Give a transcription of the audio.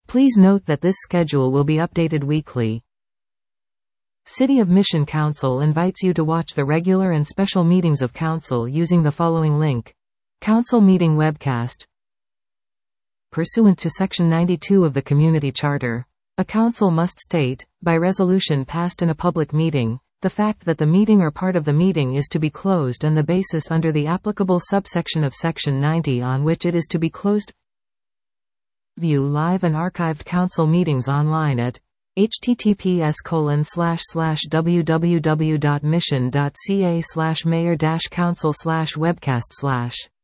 Please note that this schedule will be updated weekly. City of Mission Council invites you to watch the regular and special meetings of Council using the following link. Council Meeting Webcast. Pursuant to Section 92 of the Community Charter, a council must state, by resolution passed in a public meeting, the fact that the meeting or part of the meeting is to be closed and the basis under the applicable subsection of Section 90 on which it is to be closed. View live and archived council meetings online at https://www.mission.ca/mayor-council/webcast/